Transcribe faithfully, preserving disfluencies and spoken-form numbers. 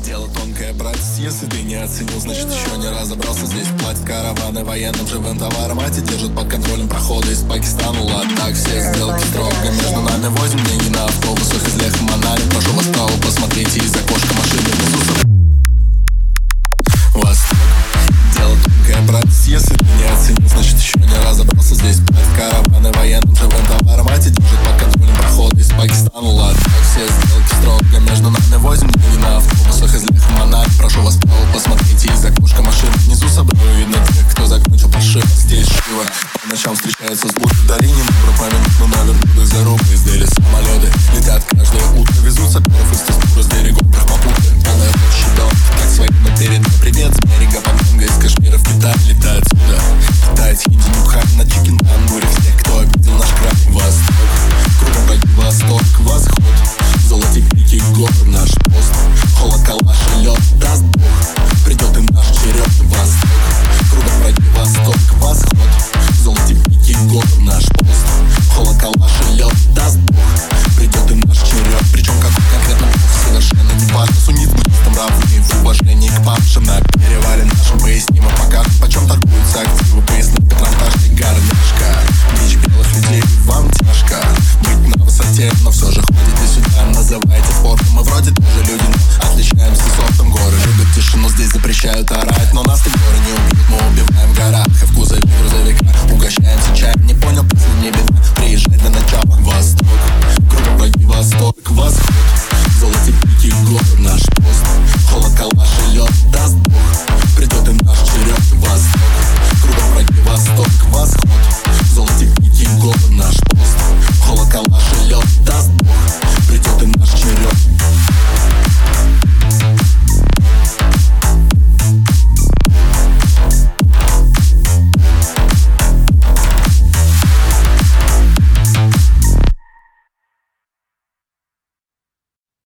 Дело тонкое, братец, если ты не оценил, значит еще не разобрался. Здесь платят караваны военным живым товаром, а те держат под контролем проходы из Пакистана. Лад, так все сделки строго между нами. Возим деньги на автобусах из Леха Монали. Прошу вас, стало, посмотрите из окошка машины внизу. Восток. Дело тонкое, братец, если ты не оценил, значит еще не разобрался. Здесь платят караваны военным живым товаром, а те держат под контролем проходы из Пакистана. Лад, так все сделки строго между нами. Возим деньги на автобусах из Леха Монали. Прошу вас, стало, посмотрите из окошка машины внизу. Собой видно тех, кто закончил паршиво. Здесь шиво по ночам встречаются с будут в долине. Добро поминутно на верблюдах за рубы издели самолеты. Летят каждое утро, везут саперов из тестура с берегов Брахмапутры. Полная площадь дом, как своим мы передам привет. С берега Пампунга, из Кашмира в Китай летает сюда. Китает хинди, нюхай на чикен тандуре. Всех, кто обидел наш край. Восток, кругом враги, восток, восход. Золотик, пики, гор, наш пост. Холод, калаш и лед, даст Бог. Придет и наш черед. Восток, кругом враги, восток, восход. Золотик, пики, гор, наш пост. Холод, калаш и лед, даст Бог. Придет и наш черед. Причем какой конкретно Бог совершенно не важно. Сунит буддистам равны в уважении к павшим. На перевале нашим пояснимо покажут, почем торгуются активы. Пояснит патронтажный горняшка. Бич белых людей, вам тяжко быть на высоте, но все же ходите сюда, называйте спортом. Мы вроде тоже люди, но отличаемся софтом. Горы любят тишину, здесь запрещают орать, но нас ты горы